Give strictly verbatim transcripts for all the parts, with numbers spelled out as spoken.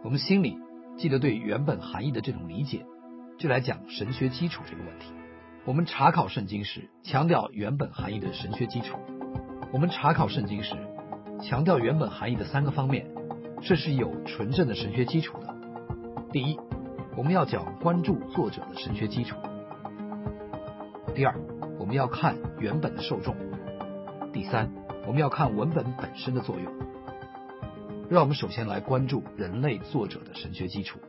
我们心里记得对原本含义的这种理解，就来讲神学基础这个问题。我们查考圣经时强调原本含义的神学基础，我们查考圣经时强调原本含义的三个方面，这是有纯正的神学基础的。第一，我们要讲关注作者的神学基础。第二，我们要看原本的受众。第三，我们要看文本本身的作用。让我们首先来关注人类作者的神学基础。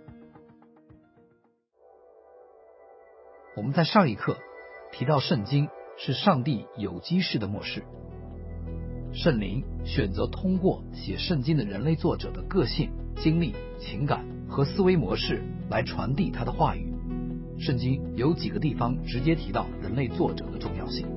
我们在上一课提到，圣经是上帝有机式的默示，圣灵选择通过写圣经的人类作者的个性、经历、情感和思维模式来传递他的话语。圣经有几个地方直接提到人类作者的重要性，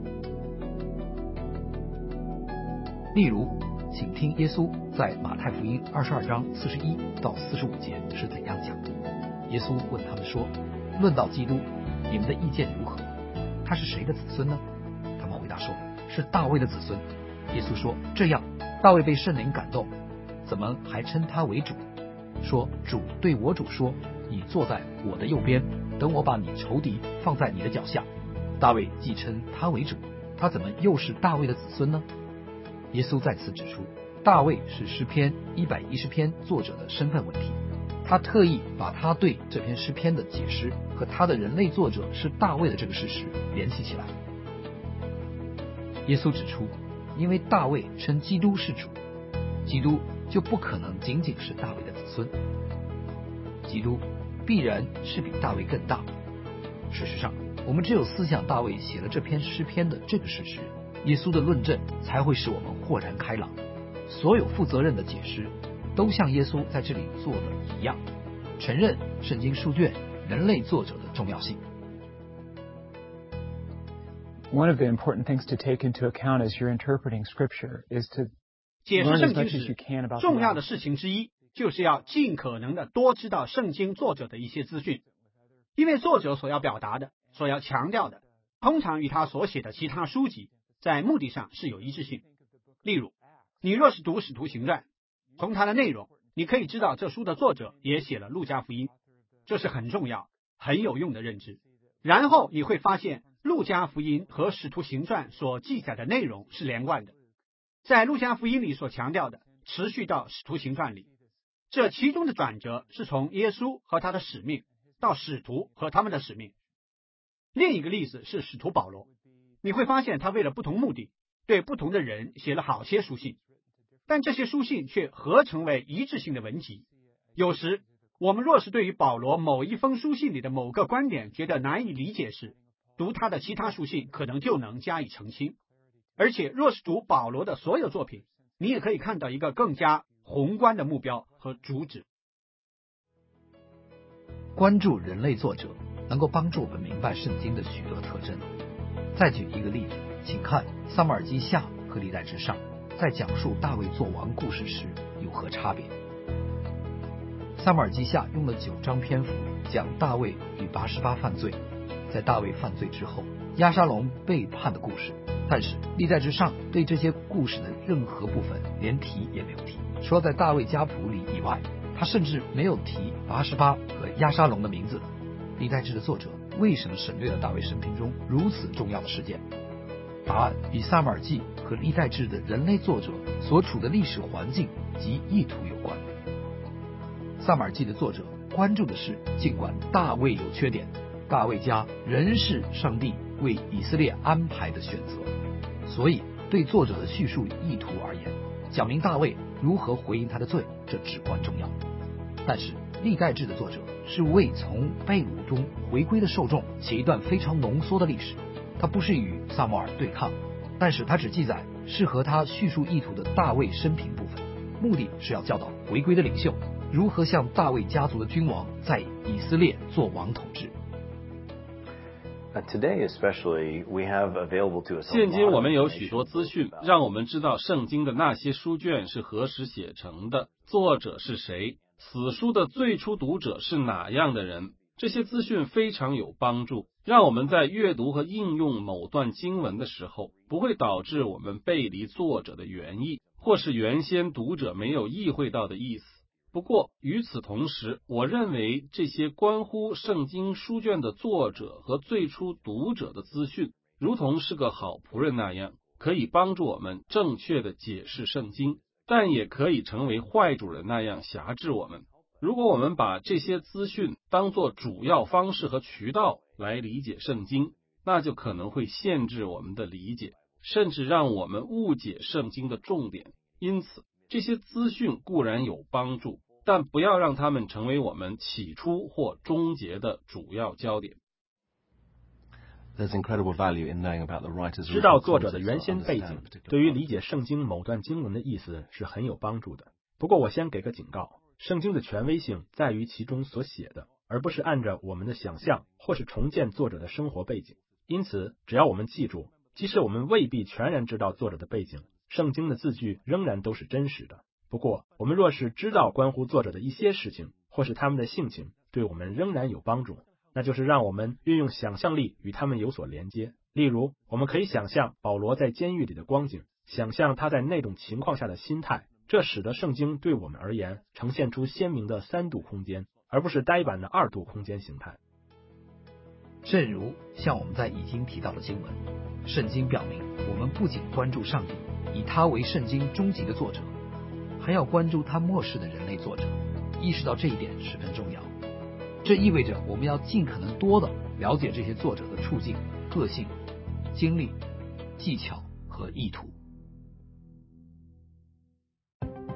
例如请听耶稣在马太福音二十二章四十一到四十五节是怎样讲的。耶稣问他们说，论到基督，你们的意见如何？他是谁的子孙呢？他们回答说，是大卫的子孙。耶稣说，这样大卫被圣灵感动，怎么还称他为主？说，主对我主说，你坐在我的右边，等我把你仇敌放在你的脚下。大卫既称他为主，他怎么又是大卫的子孙呢？耶稣再次指出，大卫是诗篇一百一十篇作者的身份问题，他特意把他对这篇诗篇的解释和他的人类作者是大卫的这个事实联系起来。耶稣指出，因为大卫称基督是主，基督就不可能仅仅是大卫的子孙，基督必然是比大卫更大。事实上，我们只有思想大卫写了这篇诗篇的这个事实，耶稣的论证才会使我们豁然开朗。所有负责任的解释都像耶稣在这里做的一样，承认圣经书卷人类作者的重要性。 One of the important things to take into account as you're interpreting Scripture is to 解释 learn 圣 as 经 much as 时 you can about 重要 the 的事情之一，就是要尽可能的多知道圣经作者的一些资讯，因为作者所要表达的、所要强调的，通常与他所写的其他书籍在目的上是有一致性。例如，你若是读使徒行传，从它的内容你可以知道这书的作者也写了路加福音，这是很重要很有用的认知。然后你会发现路加福音和使徒行传所记载的内容是连贯的，在路加福音里所强调的持续到使徒行传里，这其中的转折是从耶稣和他的使命到使徒和他们的使命。另一个例子是使徒保罗，你会发现他为了不同目的对不同的人写了好些书信，但这些书信却合成为一致性的文集。有时我们若是对于保罗某一封书信里的某个观点觉得难以理解时，读他的其他书信可能就能加以澄清。而且若是读保罗的所有作品，你也可以看到一个更加宏观的目标和主旨。 关注人类作者能够帮助我们明白圣经的许多特征。再举一个例子，请看撒母耳记下和历代之上在讲述大卫做王故事时有何差别。撒母耳记下用了九章篇幅讲大卫与拔示巴犯罪，在大卫犯罪之后押沙龙背叛的故事，但是历代之上对这些故事的任何部分连提也没有提，除了在大卫家谱里以外，他甚至没有提拔示巴和押沙龙的名字。历代志的作者为什么省略了大卫生平中如此重要的事件？答案与撒母耳记和历代志的人类作者所处的历史环境及意图有关。撒母耳记的作者关注的是，尽管大卫有缺点，大卫家仍是上帝为以色列安排的选择，所以对作者的叙述意图而言，讲明大卫如何回应他的罪，这至关重要。但是历代志的作者是为从被掳中回归的受众写一段非常浓缩的历史，他不是与撒母耳对抗，但是他只记载适合他叙述意图的大卫生平部分，目的是要教导回归的领袖如何像大卫家族的君王在以色列做王统治。 现今我们有许多资讯，让我们知道圣经的那些书卷是何时写成的，作者是谁，死书的最初读者是哪样的人。这些资讯非常有帮助，让我们在阅读和应用某段经文的时候，不会导致我们背离作者的原意，或是原先读者没有意会到的意思。 不过与此同时，我认为这些关乎圣经书卷的作者和最初读者的资讯，如同是个好仆人那样，可以帮助我们正确的解释圣经，但也可以成为坏主人那样辖制我们。如果我们把这些资讯当作主要方式和渠道来理解圣经，那就可能会限制我们的理解，甚至让我们误解圣经的重点。因此，这些资讯固然有帮助，但不要让它们成为我们起初或终结的主要焦点。 知道作者的原先背景，对于理解圣经某段经文的意思是很有帮助的。不过我先给个警告，圣经的权威性在于其中所写的，而不是按照我们的想象或是重建作者的生活背景。因此，只要我们记住，即使我们未必全然知道作者的背景，圣经的字句仍然都是真实的。不过，我们若是知道关乎作者的一些事情，或是他们的性情，对我们仍然有帮助，那就是让我们运用想象力与他们有所连接。例如，我们可以想象保罗在监狱里的光景，想象他在那种情况下的心态，这使得圣经对我们而言呈现出鲜明的三度空间，而不是呆板的二度空间形态。 正如像我们在已经提到的经文，圣经表明我们不仅关注上帝，以他为圣经终极的作者，还要关注他末世的人类作者。意识到这一点十分重要，这意味着我们要尽可能多的了解这些作者的处境、个性、经历、技巧和意图。